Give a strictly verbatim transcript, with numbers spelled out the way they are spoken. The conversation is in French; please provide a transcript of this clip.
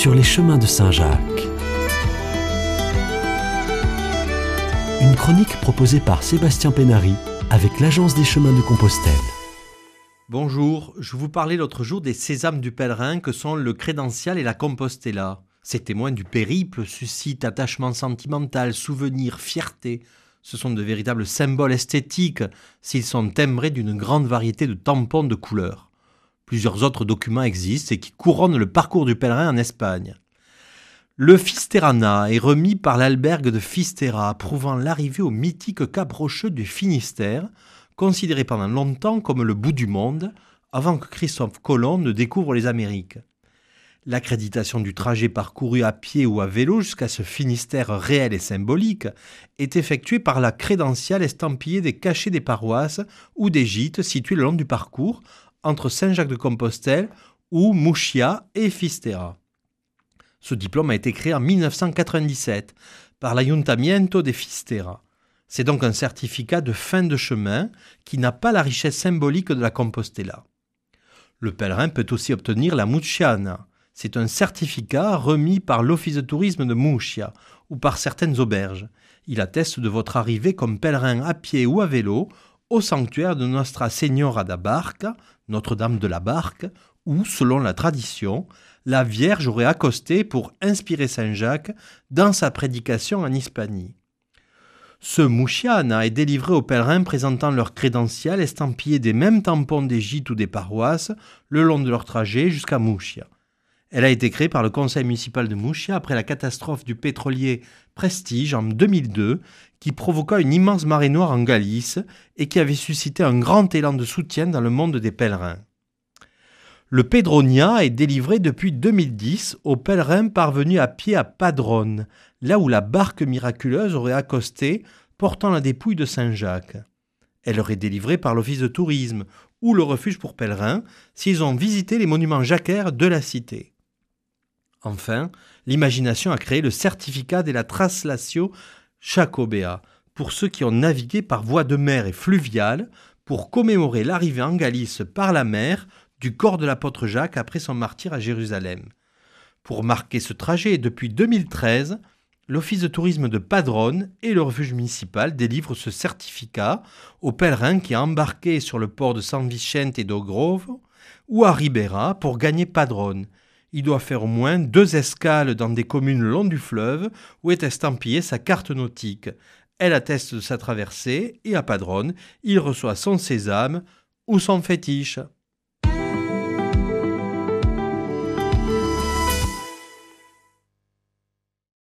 sur les chemins de Saint-Jacques. Une chronique proposée par Sébastien Pénary avec l'Agence des chemins de Compostelle. Bonjour, je vous parlais l'autre jour des sésames du pèlerin que sont le Credencial et la Compostela. Ces témoins du périple suscitent attachement sentimental, souvenir, fierté. Ce sont de véritables symboles esthétiques s'ils sont timbrés d'une grande variété de tampons de couleurs. Plusieurs autres documents existent et qui couronnent le parcours du pèlerin en Espagne. Le Fisterana est remis par l'albergue de Fisterra, prouvant l'arrivée au mythique cap rocheux du Finistère, considéré pendant longtemps comme le bout du monde, avant que Christophe Colomb ne découvre les Amériques. L'accréditation du trajet parcouru à pied ou à vélo jusqu'à ce Finistère réel et symbolique est effectuée par la crédentiale estampillée des cachets des paroisses ou des gîtes situés le long du parcours entre Saint-Jacques-de-Compostelle ou Murcia et Fisterra. Ce diplôme a été créé en mille neuf cent quatre-vingt-dix-sept par l'Ayuntamiento de Fisterra. C'est donc un certificat de fin de chemin qui n'a pas la richesse symbolique de la Compostela. Le pèlerin peut aussi obtenir la Murciana. C'est un certificat remis par l'Office de tourisme de Murcia ou par certaines auberges. Il atteste de votre arrivée comme pèlerin à pied ou à vélo au sanctuaire de Nostra Señora da Barca, Notre-Dame de la Barque, où, selon la tradition, la Vierge aurait accosté pour inspirer Saint Jacques dans sa prédication en Hispanie. Ce Murciana est délivré aux pèlerins présentant leur crédential estampillé des mêmes tampons des gîtes ou des paroisses le long de leur trajet jusqu'à Murcia. Elle a été créée par le conseil municipal de Murcia après la catastrophe du pétrolier Prestige en deux mille deux qui provoqua une immense marée noire en Galice et qui avait suscité un grand élan de soutien dans le monde des pèlerins. Le Pedronia est délivré depuis deux mille dix aux pèlerins parvenus à pied à Padrone, là où la barque miraculeuse aurait accosté, portant la dépouille de Saint Jacques. Elle leur est délivrée par l'office de tourisme ou le refuge pour pèlerins s'ils ont visité les monuments jacquaires de la cité. Enfin, l'imagination a créé le certificat de la Traslatio Jacobea pour ceux qui ont navigué par voie de mer et fluviale pour commémorer l'arrivée en Galice par la mer du corps de l'apôtre Jacques après son martyre à Jérusalem. Pour marquer ce trajet, depuis deux mille treize, l'Office de tourisme de Padrone et le refuge municipal délivrent ce certificat aux pèlerins qui ont embarqué sur le port de San Vicente do Grovo ou à Ribeira pour gagner Padrone. Il doit faire au moins deux escales dans des communes le long du fleuve où est estampillée sa carte nautique. Elle atteste de sa traversée et à Padrone, il reçoit son sésame ou son fétiche.